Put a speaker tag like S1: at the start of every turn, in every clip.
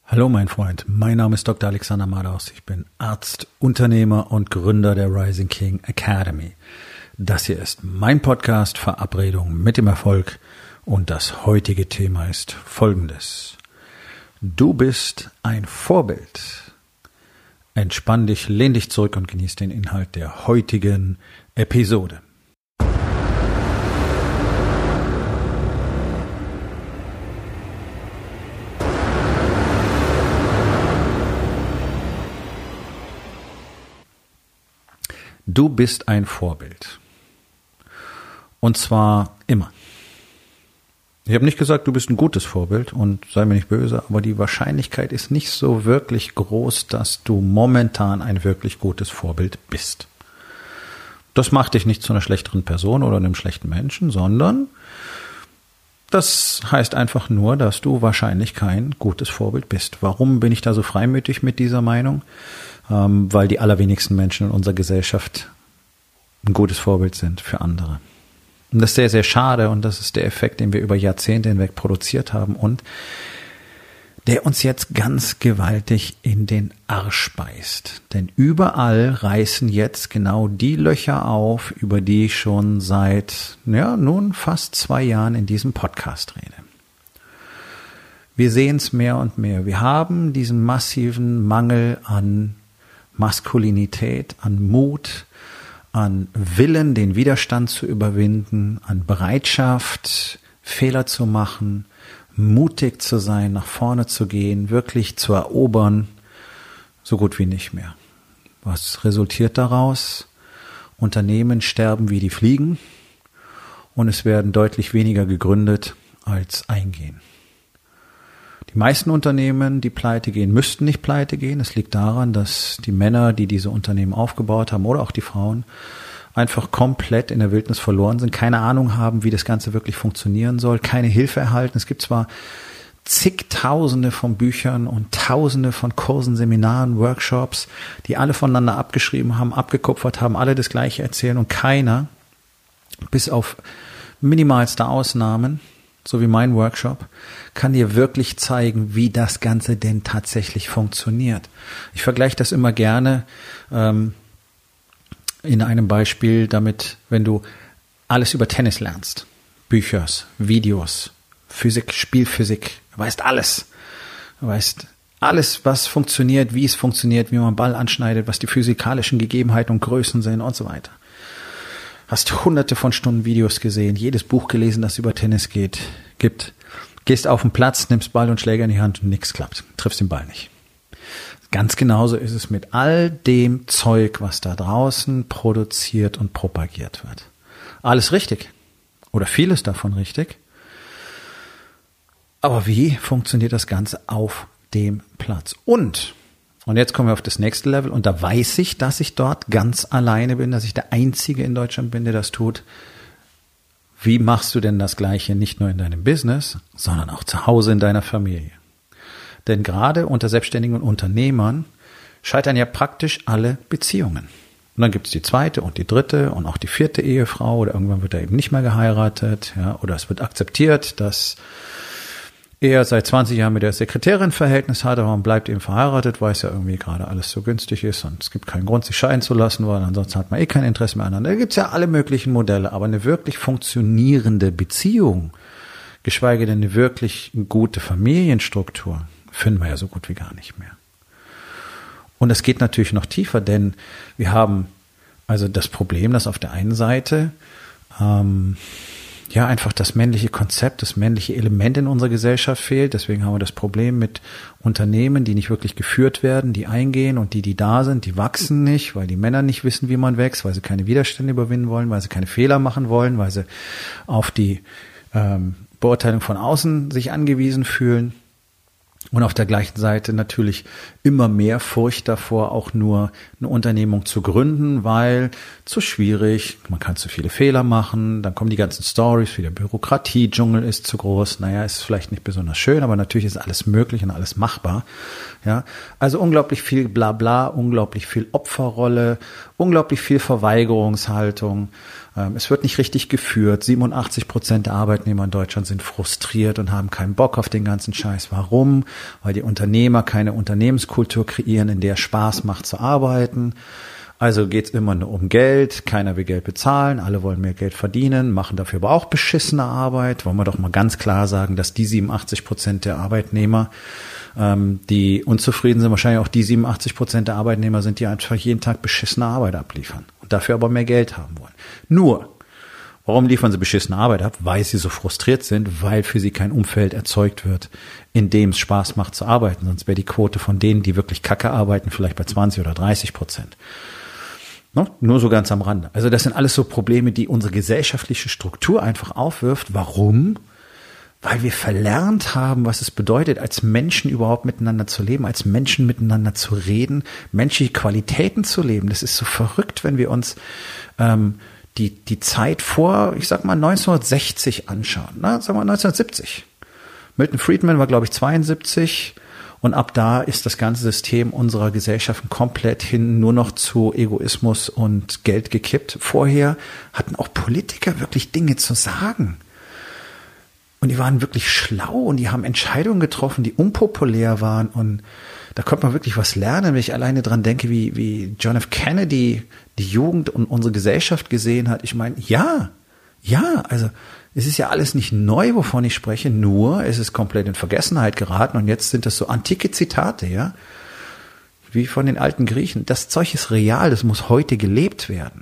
S1: Hallo mein Freund, mein Name ist Dr. Alexander Madaus. Ich bin Arzt, Unternehmer und Gründer der Rising King Academy. Das hier ist mein Podcast Verabredung mit dem Erfolg und das heutige Thema ist folgendes. Du bist ein Vorbild. Entspann dich, lehn dich zurück und genieß den Inhalt der heutigen Episode. Du bist ein Vorbild. Und zwar immer. Ich habe nicht gesagt, du bist ein gutes Vorbild und sei mir nicht böse, aber die Wahrscheinlichkeit ist nicht so wirklich groß, dass du momentan ein wirklich gutes Vorbild bist. Das macht dich nicht zu einer schlechteren Person oder einem schlechten Menschen, sondern das heißt einfach nur, dass du wahrscheinlich kein gutes Vorbild bist. Warum bin ich da so freimütig mit dieser Meinung? Weil die allerwenigsten Menschen in unserer Gesellschaft ein gutes Vorbild sind für andere. Und das ist sehr, sehr schade und das ist der Effekt, den wir über Jahrzehnte hinweg produziert haben und der uns jetzt ganz gewaltig in den Arsch beißt. Denn überall reißen jetzt genau die Löcher auf, über die ich schon seit, nun fast 2 Jahren in diesem Podcast rede. Wir sehen es mehr und mehr. Wir haben diesen massiven Mangel an Maskulinität, an Mut, an Willen, den Widerstand zu überwinden, an Bereitschaft, Fehler zu machen, mutig zu sein, nach vorne zu gehen, wirklich zu erobern, so gut wie nicht mehr. Was resultiert daraus? Unternehmen sterben wie die Fliegen und es werden deutlich weniger gegründet als eingehen. Die meisten Unternehmen, die pleite gehen, müssten nicht pleite gehen. Es liegt daran, dass die Männer, die diese Unternehmen aufgebaut haben oder auch die Frauen, einfach komplett in der Wildnis verloren sind, keine Ahnung haben, wie das Ganze wirklich funktionieren soll, keine Hilfe erhalten. Es gibt zwar zigtausende von Büchern und tausende von Kursen, Seminaren, Workshops, die alle voneinander abgeschrieben haben, abgekupfert haben, alle das Gleiche erzählen und keiner, bis auf minimalste Ausnahmen, so wie mein Workshop, kann dir wirklich zeigen, wie das Ganze denn tatsächlich funktioniert. Ich vergleiche das immer gerne in einem Beispiel damit, wenn du alles über Tennis lernst, Bücher, Videos, Physik, Spielphysik, du weißt alles. Du weißt alles, was funktioniert, wie es funktioniert, wie man Ball anschneidet, was die physikalischen Gegebenheiten und Größen sind und so weiter. Hast hunderte von Stunden Videos gesehen, jedes Buch gelesen, das über Tennis gibt. Gehst auf den Platz, nimmst Ball und Schläger in die Hand und nichts klappt. Triffst den Ball nicht. Ganz genauso ist es mit all dem Zeug, was da draußen produziert und propagiert wird. Alles richtig. Oder vieles davon richtig. Aber wie funktioniert das Ganze auf dem Platz? Und jetzt kommen wir auf das nächste Level und da weiß ich, dass ich dort ganz alleine bin, dass ich der Einzige in Deutschland bin, der das tut. Wie machst du denn das Gleiche nicht nur in deinem Business, sondern auch zu Hause in deiner Familie? Denn gerade unter selbstständigen Unternehmern scheitern ja praktisch alle Beziehungen. Und dann gibt es die 2. und die 3. und auch die 4. Ehefrau oder irgendwann wird er eben nicht mehr geheiratet, oder es wird akzeptiert, dass er seit 20 Jahren mit der Sekretärin Verhältnis hat, aber man bleibt eben verheiratet, weil es ja irgendwie gerade alles so günstig ist und es gibt keinen Grund, sich scheiden zu lassen, weil ansonsten hat man kein Interesse mehr aneinander. Da gibt es ja alle möglichen Modelle, aber eine wirklich funktionierende Beziehung, geschweige denn eine wirklich gute Familienstruktur, finden wir ja so gut wie gar nicht mehr. Und es geht natürlich noch tiefer, denn wir haben also das Problem, dass auf der einen Seite einfach das männliche Konzept, das männliche Element in unserer Gesellschaft fehlt. Deswegen haben wir das Problem mit Unternehmen, die nicht wirklich geführt werden, die eingehen und die da sind, die wachsen nicht, weil die Männer nicht wissen, wie man wächst, weil sie keine Widerstände überwinden wollen, weil sie keine Fehler machen wollen, weil sie auf die Beurteilung von außen sich angewiesen fühlen. Und auf der gleichen Seite natürlich immer mehr Furcht davor, auch nur eine Unternehmung zu gründen, weil zu schwierig, man kann zu viele Fehler machen, dann kommen die ganzen Stories, wie der Bürokratie-Dschungel ist zu groß. Naja, ist vielleicht nicht besonders schön, aber natürlich ist alles möglich und alles machbar. Ja, also unglaublich viel Blabla, unglaublich viel Opferrolle, unglaublich viel Verweigerungshaltung. Es wird nicht richtig geführt. 87% der Arbeitnehmer in Deutschland sind frustriert und haben keinen Bock auf den ganzen Scheiß. Warum? Weil die Unternehmer keine Unternehmenskultur kreieren, in der es Spaß macht zu arbeiten. Also geht's immer nur um Geld. Keiner will Geld bezahlen. Alle wollen mehr Geld verdienen, machen dafür aber auch beschissene Arbeit. Wollen wir doch mal ganz klar sagen, dass die 87% der Arbeitnehmer, die unzufrieden sind, wahrscheinlich auch die 87% der Arbeitnehmer sind, die einfach jeden Tag beschissene Arbeit abliefern und dafür aber mehr Geld haben wollen. Nur, warum liefern sie beschissene Arbeit ab? Weil sie so frustriert sind, weil für sie kein Umfeld erzeugt wird, in dem es Spaß macht zu arbeiten. Sonst wäre die Quote von denen, die wirklich Kacke arbeiten, vielleicht bei 20 oder 30%. Nur so ganz am Rande. Also das sind alles so Probleme, die unsere gesellschaftliche Struktur einfach aufwirft. Warum? Weil wir verlernt haben, was es bedeutet, als Menschen überhaupt miteinander zu leben, als Menschen miteinander zu reden, menschliche Qualitäten zu leben. Das ist so verrückt, wenn wir uns die Zeit vor, ich sag mal 1960 anschauen. Na, sagen wir 1970. Milton Friedman war, glaube ich, 72. Und ab da ist das ganze System unserer Gesellschaften komplett hin nur noch zu Egoismus und Geld gekippt. Vorher hatten auch Politiker wirklich Dinge zu sagen. Und die waren wirklich schlau und die haben Entscheidungen getroffen, die unpopulär waren. Und da konnte man wirklich was lernen, wenn ich alleine dran denke, wie John F. Kennedy die Jugend und unsere Gesellschaft gesehen hat. Ich meine, ja, also es ist ja alles nicht neu, wovon ich spreche, nur es ist komplett in Vergessenheit geraten und jetzt sind das so antike Zitate, ja, wie von den alten Griechen. Das Zeug ist real, das muss heute gelebt werden.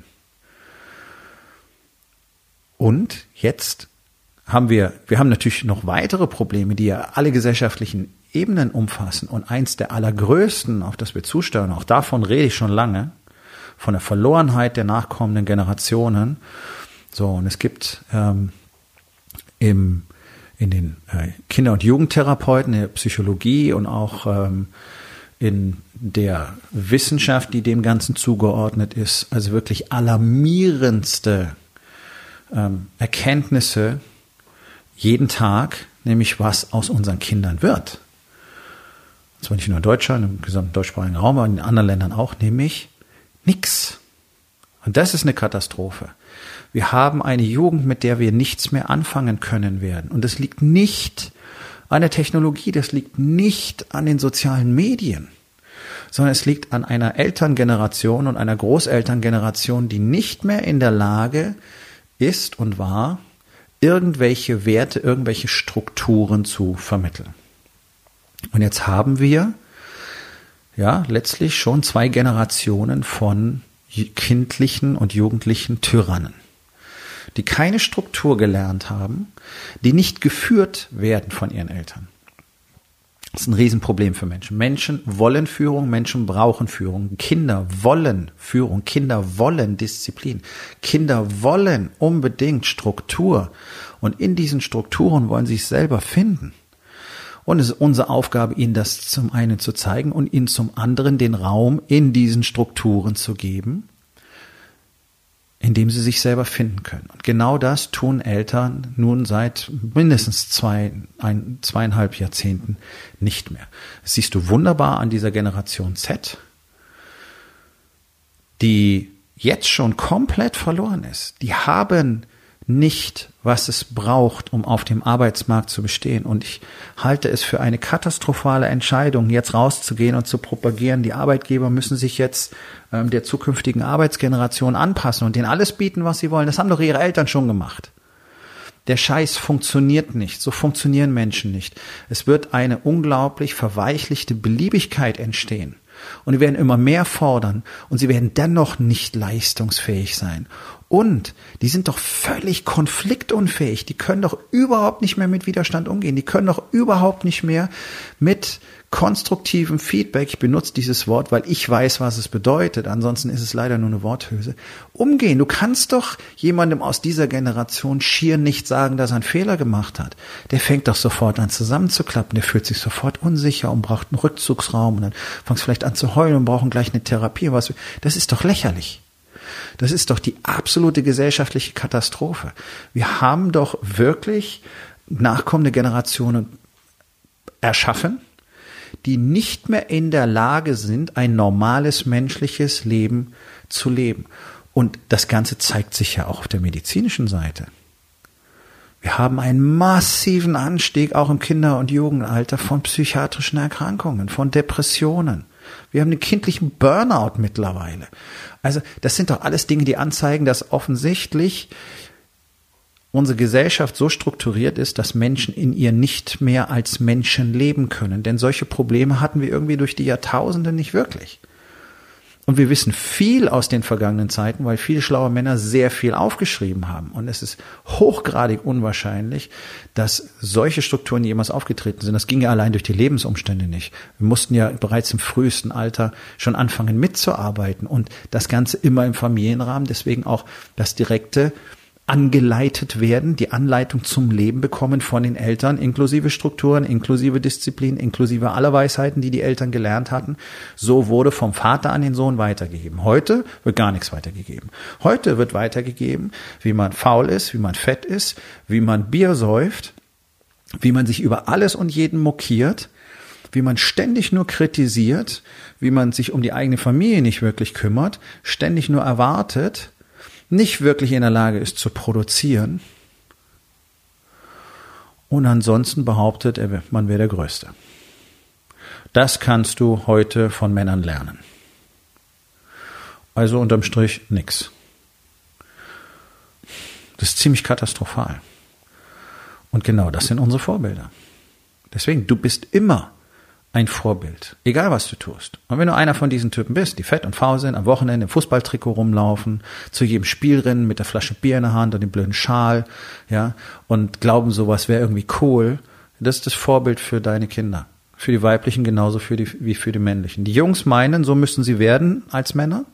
S1: Und jetzt haben wir natürlich noch weitere Probleme, die ja alle gesellschaftlichen Ebenen umfassen und eins der allergrößten, auf das wir zusteuern, auch davon rede ich schon lange, von der Verlorenheit der nachkommenden Generationen. So, und es gibt in den Kinder- und Jugendtherapeuten, in der Psychologie und auch in der Wissenschaft, die dem Ganzen zugeordnet ist, also wirklich alarmierendste Erkenntnisse jeden Tag, nämlich was aus unseren Kindern wird. Und zwar nicht nur in Deutschland, im gesamten deutschsprachigen Raum, aber in anderen Ländern auch, nämlich nix. Und das ist eine Katastrophe. Wir haben eine Jugend, mit der wir nichts mehr anfangen können werden. Und das liegt nicht an der Technologie, das liegt nicht an den sozialen Medien, sondern es liegt an einer Elterngeneration und einer Großelterngeneration, die nicht mehr in der Lage ist und war, irgendwelche Werte, irgendwelche Strukturen zu vermitteln. Und jetzt haben wir ja letztlich schon 2 Generationen von kindlichen und jugendlichen Tyrannen, die keine Struktur gelernt haben, die nicht geführt werden von ihren Eltern. Das ist ein Riesenproblem für Menschen. Menschen wollen Führung, Menschen brauchen Führung. Kinder wollen Führung, Kinder wollen Disziplin. Kinder wollen unbedingt Struktur. Und in diesen Strukturen wollen sie sich selber finden. Und es ist unsere Aufgabe, ihnen das zum einen zu zeigen und ihnen zum anderen den Raum in diesen Strukturen zu geben, in dem sie sich selber finden können. Und genau das tun Eltern nun seit mindestens 2,5 Jahrzehnten nicht mehr. Das siehst du wunderbar an dieser Generation Z, die jetzt schon komplett verloren ist. Die haben nicht, was es braucht, um auf dem Arbeitsmarkt zu bestehen. Und ich halte es für eine katastrophale Entscheidung, jetzt rauszugehen und zu propagieren, die Arbeitgeber müssen sich jetzt der zukünftigen Arbeitsgeneration anpassen und denen alles bieten, was sie wollen. Das haben doch ihre Eltern schon gemacht. Der Scheiß funktioniert nicht. So funktionieren Menschen nicht. Es wird eine unglaublich verweichlichte Beliebigkeit entstehen. Und die werden immer mehr fordern und sie werden dennoch nicht leistungsfähig sein. Und die sind doch völlig konfliktunfähig. Die können doch überhaupt nicht mehr mit Widerstand umgehen. Die können doch überhaupt nicht mehr mit konstruktivem Feedback, ich benutze dieses Wort, weil ich weiß, was es bedeutet, ansonsten ist es leider nur eine Worthülse, umgehen. Du kannst doch jemandem aus dieser Generation schier nicht sagen, dass er einen Fehler gemacht hat. Der fängt doch sofort an zusammenzuklappen, der fühlt sich sofort unsicher und braucht einen Rückzugsraum und dann fängt vielleicht an zu heulen und brauchen gleich eine Therapie. Das ist doch lächerlich. Das ist doch die absolute gesellschaftliche Katastrophe. Wir haben doch wirklich nachkommende Generationen erschaffen, die nicht mehr in der Lage sind, ein normales menschliches Leben zu leben. Und das Ganze zeigt sich ja auch auf der medizinischen Seite. Wir haben einen massiven Anstieg auch im Kinder- und Jugendalter von psychiatrischen Erkrankungen, von Depressionen. Wir haben den kindlichen Burnout mittlerweile. Also das sind doch alles Dinge, die anzeigen, dass offensichtlich unsere Gesellschaft so strukturiert ist, dass Menschen in ihr nicht mehr als Menschen leben können. Denn solche Probleme hatten wir irgendwie durch die Jahrtausende nicht wirklich. Und wir wissen viel aus den vergangenen Zeiten, weil viele schlaue Männer sehr viel aufgeschrieben haben. Und es ist hochgradig unwahrscheinlich, dass solche Strukturen jemals aufgetreten sind. Das ging ja allein durch die Lebensumstände nicht. Wir mussten ja bereits im frühesten Alter schon anfangen mitzuarbeiten und das Ganze immer im Familienrahmen. Deswegen auch das direkte angeleitet werden, die Anleitung zum Leben bekommen von den Eltern, inklusive Strukturen, inklusive Disziplin, inklusive aller Weisheiten, die die Eltern gelernt hatten. So wurde vom Vater an den Sohn weitergegeben. Heute wird gar nichts weitergegeben. Heute wird weitergegeben, wie man faul ist, wie man fett ist, wie man Bier säuft, wie man sich über alles und jeden mokiert, wie man ständig nur kritisiert, wie man sich um die eigene Familie nicht wirklich kümmert, ständig nur erwartet, nicht wirklich in der Lage ist zu produzieren und ansonsten behauptet, man wäre der Größte. Das kannst du heute von Männern lernen. Also unterm Strich nix. Das ist ziemlich katastrophal. Und genau das sind unsere Vorbilder. Deswegen, du bist immer ein Vorbild, egal was du tust. Und wenn du einer von diesen Typen bist, die fett und faul sind, am Wochenende im Fußballtrikot rumlaufen, zu jedem Spiel rennen mit der Flasche Bier in der Hand und dem blöden Schal, ja, und glauben, sowas wäre irgendwie cool, das ist das Vorbild für deine Kinder. Für die weiblichen genauso wie für die männlichen. Die Jungs meinen, so müssen sie werden als Männer.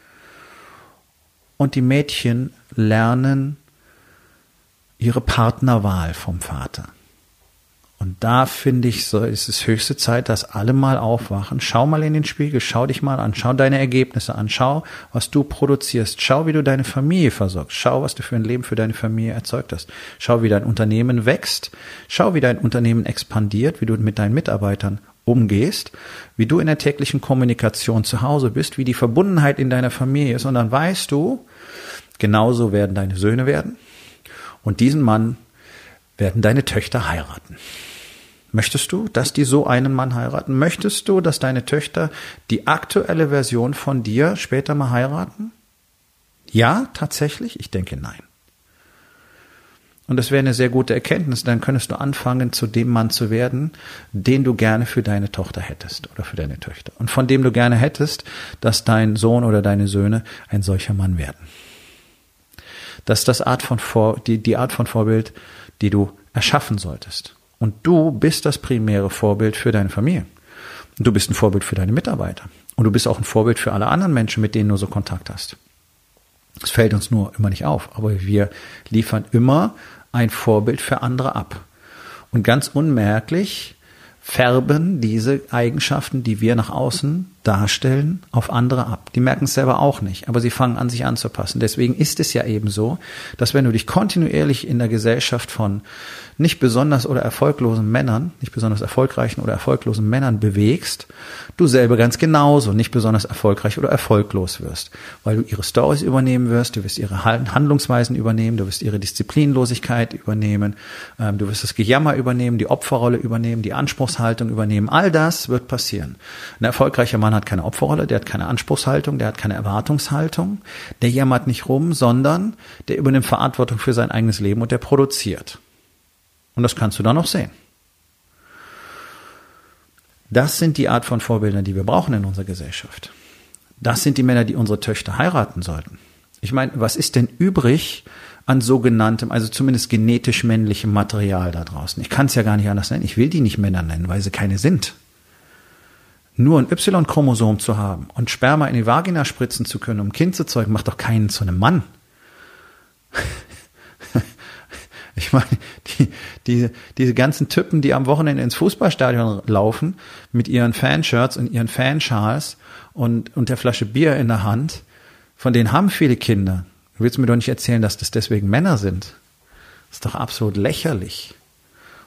S1: Und die Mädchen lernen ihre Partnerwahl vom Vater. Und da finde ich, so ist es höchste Zeit, dass alle mal aufwachen. Schau mal in den Spiegel, schau dich mal an, schau deine Ergebnisse an, schau, was du produzierst, schau, wie du deine Familie versorgst, schau, was du für ein Leben für deine Familie erzeugt hast, schau, wie dein Unternehmen wächst, schau, wie dein Unternehmen expandiert, wie du mit deinen Mitarbeitern umgehst, wie du in der täglichen Kommunikation zu Hause bist, wie die Verbundenheit in deiner Familie ist. Und dann weißt du, genauso werden deine Söhne werden und diesen Mann werden deine Töchter heiraten. Möchtest du, dass die so einen Mann heiraten? Möchtest du, dass deine Töchter die aktuelle Version von dir später mal heiraten? Ja, tatsächlich? Ich denke nein. Und das wäre eine sehr gute Erkenntnis. Dann könntest du anfangen, zu dem Mann zu werden, den du gerne für deine Tochter hättest oder für deine Töchter. Und von dem du gerne hättest, dass dein Sohn oder deine Söhne ein solcher Mann werden. Das ist die Art von Vorbild, die du erschaffen solltest. Und du bist das primäre Vorbild für deine Familie. Und du bist ein Vorbild für deine Mitarbeiter. Und du bist auch ein Vorbild für alle anderen Menschen, mit denen du so Kontakt hast. Es fällt uns nur immer nicht auf, aber wir liefern immer ein Vorbild für andere ab. Und ganz unmerklich färben diese Eigenschaften, die wir nach außen darstellen, auf andere ab. Die merken es selber auch nicht, aber sie fangen an, sich anzupassen. Deswegen ist es ja eben so, dass wenn du dich kontinuierlich in der Gesellschaft von nicht besonders oder erfolglosen Männern, nicht besonders erfolgreichen oder erfolglosen Männern bewegst, du selber ganz genauso nicht besonders erfolgreich oder erfolglos wirst, weil du ihre Storys übernehmen wirst, du wirst ihre Handlungsweisen übernehmen, du wirst ihre Disziplinlosigkeit übernehmen, du wirst das Gejammer übernehmen, die Opferrolle übernehmen, die Anspruchshaltung übernehmen, all das wird passieren. Ein erfolgreicher Mann hat keine Opferrolle, der hat keine Anspruchshaltung, der hat keine Erwartungshaltung, der jammert nicht rum, sondern der übernimmt Verantwortung für sein eigenes Leben und der produziert. Und das kannst du dann noch sehen. Das sind die Art von Vorbildern, die wir brauchen in unserer Gesellschaft. Das sind die Männer, die unsere Töchter heiraten sollten. Ich meine, was ist denn übrig an sogenanntem, also zumindest genetisch männlichem Material da draußen? Ich kann es ja gar nicht anders nennen. Ich will die nicht Männer nennen, weil sie keine sind. Nur ein Y-Chromosom zu haben und Sperma in die Vagina spritzen zu können, um ein Kind zu zeugen, macht doch keinen zu einem Mann. Ich meine, diese ganzen Typen, die am Wochenende ins Fußballstadion laufen, mit ihren Fanshirts und ihren Fanschals und der Flasche Bier in der Hand, von denen haben viele Kinder. Du willst mir doch nicht erzählen, dass das deswegen Männer sind. Das ist doch absolut lächerlich.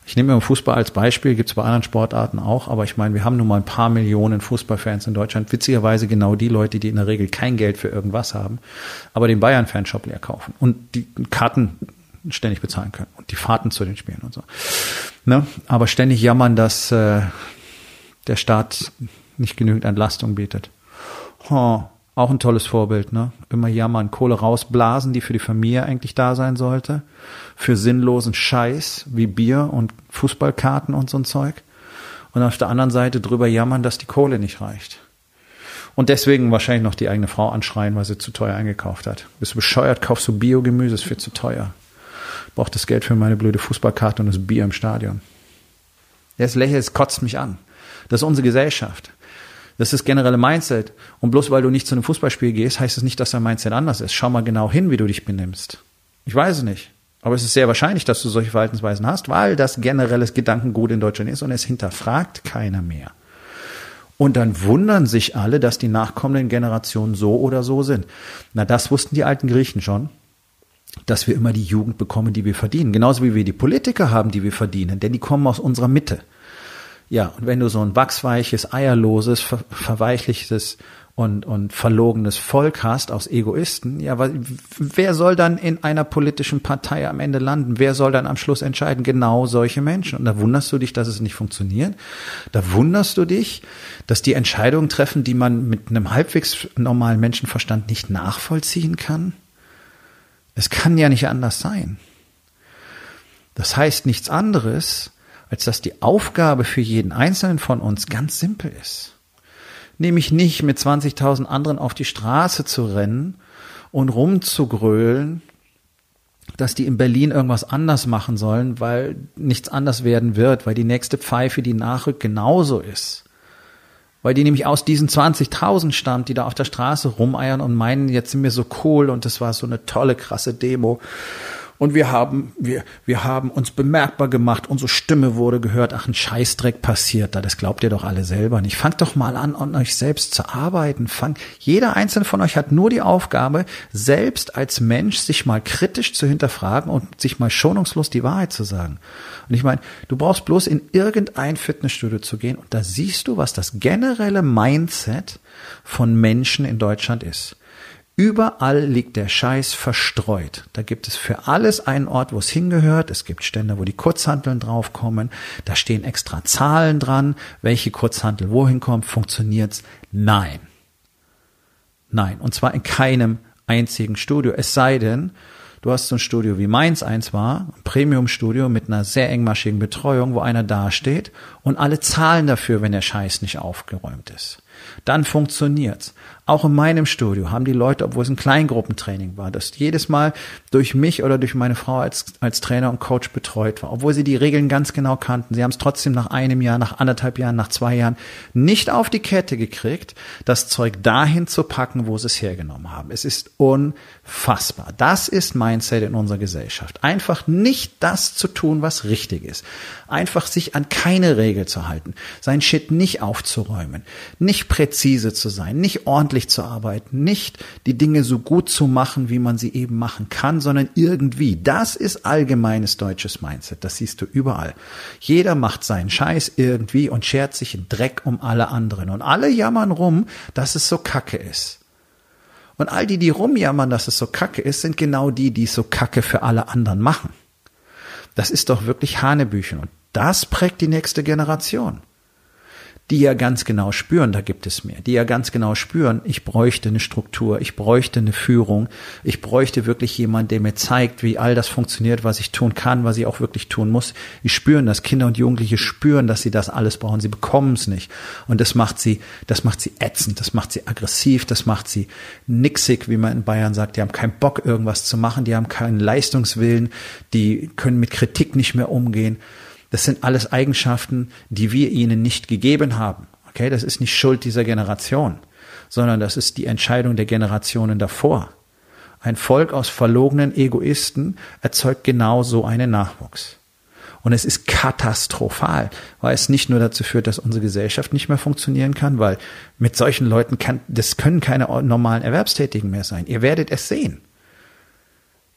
S1: Ich nehme immer Fußball als Beispiel, gibt es bei anderen Sportarten auch, aber ich meine, wir haben nun mal ein paar Millionen Fußballfans in Deutschland. Witzigerweise genau die Leute, die in der Regel kein Geld für irgendwas haben, aber den Bayern-Fanshop leer kaufen und die Karten ständig bezahlen können und die Fahrten zu den Spielen und so. Ne? Aber ständig jammern, dass der Staat nicht genügend Entlastung bietet. Auch ein tolles Vorbild, ne? Immer jammern, Kohle rausblasen, die für die Familie eigentlich da sein sollte, für sinnlosen Scheiß wie Bier und Fußballkarten und so ein Zeug. Und auf der anderen Seite drüber jammern, dass die Kohle nicht reicht. Und deswegen wahrscheinlich noch die eigene Frau anschreien, weil sie zu teuer eingekauft hat. Bist du bescheuert, kaufst du Biogemüse, ist viel zu teuer. Braucht das Geld für meine blöde Fußballkarte und das Bier im Stadion. Das Lächeln, es kotzt mich an. Das ist unsere Gesellschaft. Das ist das generelle Mindset. Und bloß weil du nicht zu einem Fußballspiel gehst, heißt es nicht, dass dein Mindset anders ist. Schau mal genau hin, wie du dich benimmst. Ich weiß es nicht. Aber es ist sehr wahrscheinlich, dass du solche Verhaltensweisen hast, weil das generelles Gedankengut in Deutschland ist und es hinterfragt keiner mehr. Und dann wundern sich alle, dass die nachkommenden Generationen so oder so sind. Na, das wussten die alten Griechen schon, dass wir immer die Jugend bekommen, die wir verdienen. Genauso wie wir die Politiker haben, die wir verdienen, denn die kommen aus unserer Mitte. Ja, und wenn du so ein wachsweiches, eierloses, verweichlichtes und verlogenes Volk hast aus Egoisten, ja, wer soll dann in einer politischen Partei am Ende landen? Wer soll dann am Schluss entscheiden? Genau solche Menschen. Und da wunderst du dich, dass es nicht funktioniert. Da wunderst du dich, dass die Entscheidungen treffen, die man mit einem halbwegs normalen Menschenverstand nicht nachvollziehen kann. Es kann ja nicht anders sein. Das heißt nichts anderes, als dass die Aufgabe für jeden Einzelnen von uns ganz simpel ist. Nämlich nicht mit 20.000 anderen auf die Straße zu rennen und rumzugrölen, dass die in Berlin irgendwas anders machen sollen, weil nichts anders werden wird, weil die nächste Pfeife, die nachrückt, genauso ist. Weil die nämlich aus diesen 20.000 stammt, die da auf der Straße rumeiern und meinen, jetzt sind wir so cool und das war so eine tolle, krasse Demo. Und wir haben uns bemerkbar gemacht, unsere Stimme wurde gehört, ach, ein Scheißdreck passiert da, das glaubt ihr doch alle selber nicht. Fangt doch mal an euch selbst zu arbeiten. Jeder einzelne von euch hat nur die Aufgabe, selbst als Mensch sich mal kritisch zu hinterfragen und sich mal schonungslos die Wahrheit zu sagen. Und ich meine, du brauchst bloß in irgendein Fitnessstudio zu gehen und da siehst du, was das generelle Mindset von Menschen in Deutschland ist. Überall liegt der Scheiß verstreut. Da gibt es für alles einen Ort, wo es hingehört. Es gibt Ständer, wo die Kurzhanteln draufkommen. Da stehen extra Zahlen dran, welche Kurzhantel wohin kommt. Funktioniert's? Nein. Nein. Und zwar in keinem einzigen Studio. Es sei denn, du hast so ein Studio wie meins eins war, ein Premium-Studio mit einer sehr engmaschigen Betreuung, wo einer dasteht und alle zahlen dafür, wenn der Scheiß nicht aufgeräumt ist. Dann funktioniert's. Auch in meinem Studio haben die Leute, obwohl es ein Kleingruppentraining war, das jedes Mal durch mich oder durch meine Frau als Trainer und Coach betreut war, obwohl sie die Regeln ganz genau kannten. Sie haben es trotzdem nach einem Jahr, nach 1,5 Jahren, nach 2 Jahren nicht auf die Kette gekriegt, das Zeug dahin zu packen, wo sie es hergenommen haben. Es ist unfassbar. Das ist Mindset in unserer Gesellschaft. Einfach nicht das zu tun, was richtig ist. Einfach sich an keine Regel zu halten, sein Shit nicht aufzuräumen, nicht präzise zu sein, nicht ordentlich zu arbeiten, nicht die Dinge so gut zu machen, wie man sie eben machen kann, sondern irgendwie. Das ist allgemeines deutsches Mindset. Das siehst du überall. Jeder macht seinen Scheiß irgendwie und schert sich in Dreck um alle anderen. Und alle jammern rum, dass es so kacke ist. Und all die rumjammern, dass es so kacke ist, sind genau die es so kacke für alle anderen machen. Das ist doch wirklich Hanebüchen. Und das prägt die nächste Generation. Die ja ganz genau spüren, da gibt es mehr, die ja ganz genau spüren, ich bräuchte eine Struktur, ich bräuchte eine Führung, ich bräuchte wirklich jemanden, der mir zeigt, wie all das funktioniert, was ich tun kann, was ich auch wirklich tun muss. Die spüren das, Kinder und Jugendliche spüren, dass sie das alles brauchen, sie bekommen es nicht. Und das macht sie ätzend, das macht sie aggressiv, das macht sie nixig, wie man in Bayern sagt, die haben keinen Bock, irgendwas zu machen, die haben keinen Leistungswillen, die können mit Kritik nicht mehr umgehen. Das sind alles Eigenschaften, die wir ihnen nicht gegeben haben. Okay, das ist nicht Schuld dieser Generation, sondern das ist die Entscheidung der Generationen davor. Ein Volk aus verlogenen Egoisten erzeugt genau so einen Nachwuchs. Und es ist katastrophal, weil es nicht nur dazu führt, dass unsere Gesellschaft nicht mehr funktionieren kann, weil mit solchen Leuten können keine normalen Erwerbstätigen mehr sein. Ihr werdet es sehen.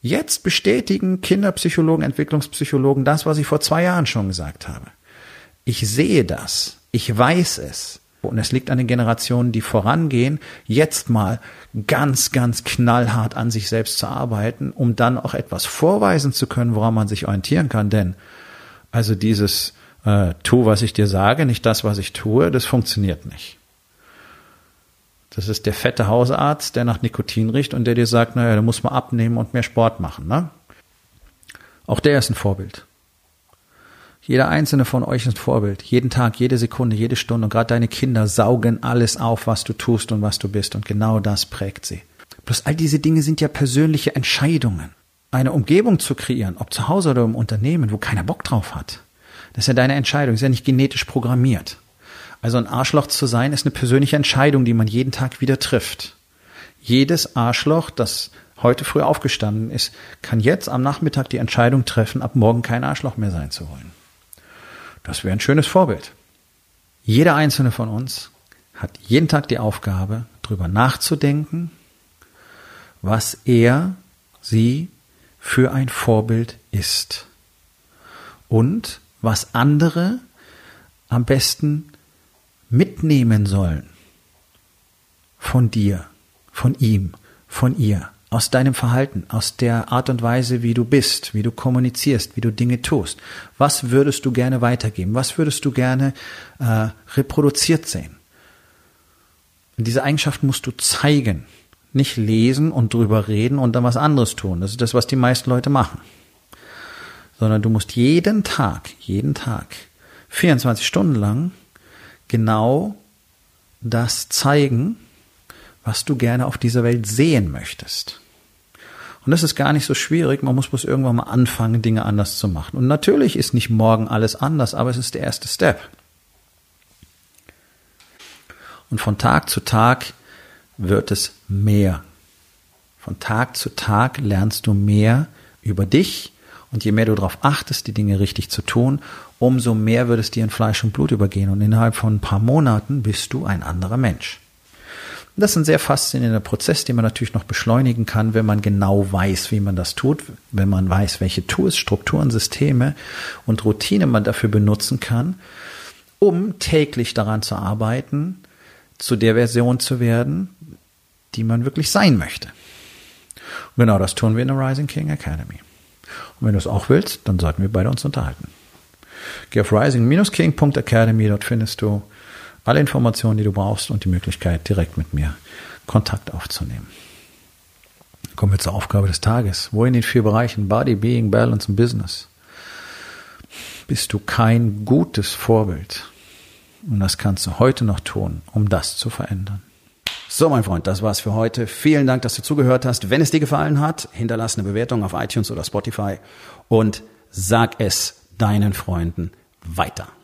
S1: Jetzt bestätigen Kinderpsychologen, Entwicklungspsychologen das, was ich vor 2 Jahren schon gesagt habe. Ich sehe das. Ich weiß es. Und es liegt an den Generationen, die vorangehen, jetzt mal ganz, ganz knallhart an sich selbst zu arbeiten, um dann auch etwas vorweisen zu können, woran man sich orientieren kann. Denn also dieses tu, was ich dir sage, nicht das, was ich tue, das funktioniert nicht. Das ist der fette Hausarzt, der nach Nikotin riecht und der dir sagt, naja, du musst mal abnehmen und mehr Sport machen. Ne? Auch der ist ein Vorbild. Jeder einzelne von euch ist ein Vorbild. Jeden Tag, jede Sekunde, jede Stunde. Und gerade deine Kinder saugen alles auf, was du tust und was du bist. Und genau das prägt sie. Bloß all diese Dinge sind ja persönliche Entscheidungen. Eine Umgebung zu kreieren, ob zu Hause oder im Unternehmen, wo keiner Bock drauf hat. Das ist ja deine Entscheidung, ist ja nicht genetisch programmiert. Also ein Arschloch zu sein, ist eine persönliche Entscheidung, die man jeden Tag wieder trifft. Jedes Arschloch, das heute früh aufgestanden ist, kann jetzt am Nachmittag die Entscheidung treffen, ab morgen kein Arschloch mehr sein zu wollen. Das wäre ein schönes Vorbild. Jeder einzelne von uns hat jeden Tag die Aufgabe, darüber nachzudenken, was er, sie für ein Vorbild ist. Und was andere am besten mitnehmen sollen von dir, von ihm, von ihr, aus deinem Verhalten, aus der Art und Weise, wie du bist, wie du kommunizierst, wie du Dinge tust. Was würdest du gerne weitergeben? Was würdest du gerne reproduziert sehen? Und diese Eigenschaften musst du zeigen, nicht lesen und drüber reden und dann was anderes tun. Das ist das, was die meisten Leute machen. Sondern du musst jeden Tag, 24 Stunden lang genau das zeigen, was du gerne auf dieser Welt sehen möchtest. Und das ist gar nicht so schwierig, man muss bloß irgendwann mal anfangen, Dinge anders zu machen. Und natürlich ist nicht morgen alles anders, aber es ist der erste Step. Und von Tag zu Tag wird es mehr. Von Tag zu Tag lernst du mehr über dich und je mehr du darauf achtest, die Dinge richtig zu tun, umso mehr wird es dir in Fleisch und Blut übergehen und innerhalb von ein paar Monaten bist du ein anderer Mensch. Das ist ein sehr faszinierender Prozess, den man natürlich noch beschleunigen kann, wenn man genau weiß, wie man das tut, wenn man weiß, welche Tools, Strukturen, Systeme und Routine man dafür benutzen kann, um täglich daran zu arbeiten, zu der Version zu werden, die man wirklich sein möchte. Und genau das tun wir in der Rising King Academy. Und wenn du es auch willst, dann sollten wir beide uns unterhalten. Geh auf rising-king.academy, dort findest du alle Informationen, die du brauchst und die Möglichkeit, direkt mit mir Kontakt aufzunehmen. Kommen wir zur Aufgabe des Tages. Wo in den 4 Bereichen Body, Being, Balance und Business bist du kein gutes Vorbild? Und das kannst du heute noch tun, um das zu verändern. So, mein Freund, das war's für heute. Vielen Dank, dass du zugehört hast. Wenn es dir gefallen hat, hinterlass eine Bewertung auf iTunes oder Spotify und sag es deinen Freunden weiter.